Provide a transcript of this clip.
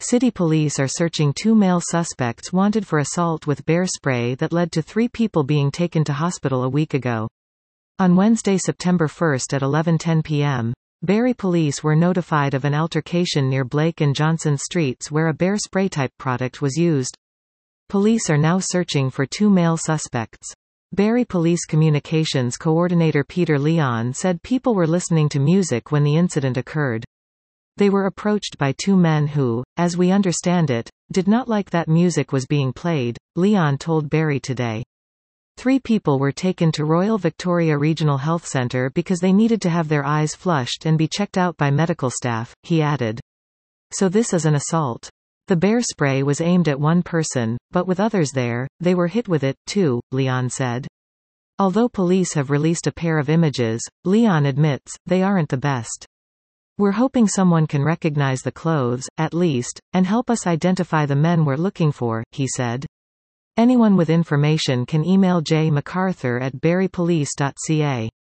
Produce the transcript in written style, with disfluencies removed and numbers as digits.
City police are searching 2 male suspects wanted for assault with bear spray that led to 3 people being taken to hospital a week ago. On Wednesday, September 1 at 11:10 p.m., Barrie police were notified of an altercation near Blake and Johnson Streets where a bear spray-type product was used. Police are now searching for 2 male suspects. Barrie Police Communications Coordinator Peter Leon said people were listening to music when the incident occurred. They were approached by 2 men who, as we understand it, did not like that music was being played, Leon told Barrie Today. 3 people were taken to Royal Victoria Regional Health Centre because they needed to have their eyes flushed and be checked out by medical staff, he added. So this is an assault. The bear spray was aimed at one person, but with others there, they were hit with it, too, Leon said. Although police have released a pair of images, Leon admits, they aren't the best. We're hoping someone can recognize the clothes, at least, and help us identify the men we're looking for, he said. Anyone with information can email jmacarthur@barriepolice.ca.